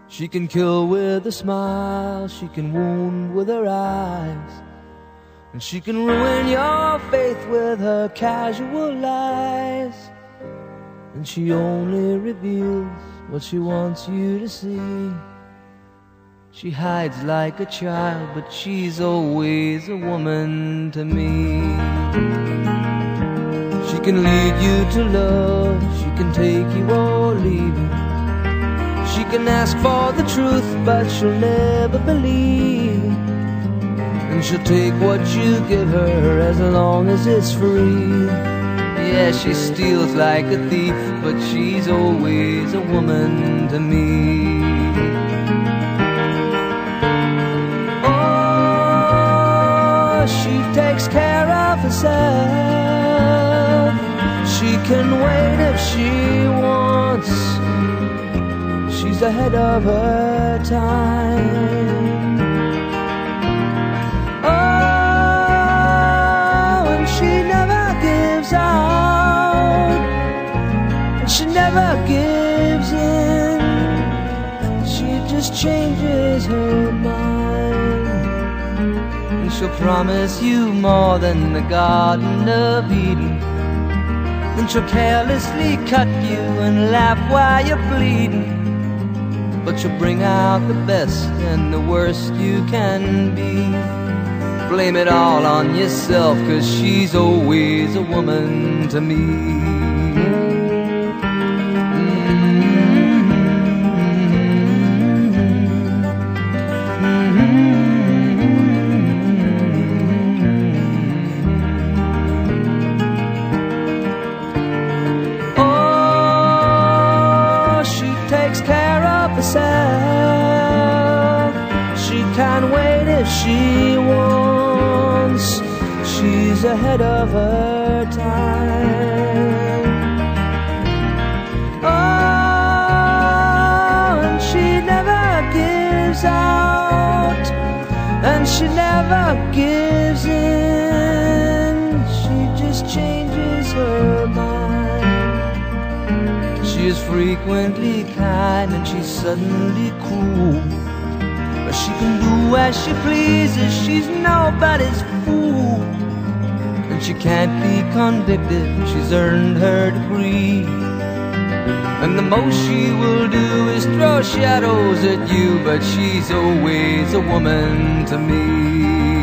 She can kill with a smile, she can wound with her eyes, and she can ruin your faith with her casual lies. And she only reveals what she wants you to see. She hides like a child, but she's always a woman to me. She can lead you to love, she can take you or leave you. She can ask for the truth, but she'll never believe. And she'll take what you give her as long as it's free. Yeah, she steals like a thief, but she's always a woman to me. Oh, she takes care of herself. She can wait if she wants. She's ahead of her time. Oh, and she never gives out, and she never gives in. She just changes her mind, and she'll promise you more than the Garden of Eden. Then she'll carelessly cut you and laugh while you're bleeding. But you'll bring out the best and the worst you can be. Blame it all on yourself, 'cause she's always a woman to me. Oh, she takes care of herself. She can wait if she wants. She's ahead of her time. Oh, and she never gives out, and she never gives in. She just changes her mind. She is frequently kind and she's suddenly cruel, but she can do as she pleases, she's nobody's fool. And she can't be convicted, she's earned her degree. And the most she will do is throw shadows at you, but she's always a woman to me.